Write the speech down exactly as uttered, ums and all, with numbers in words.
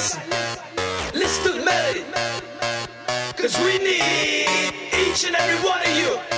listen, listen to the melody. Cause we need each and every one of you.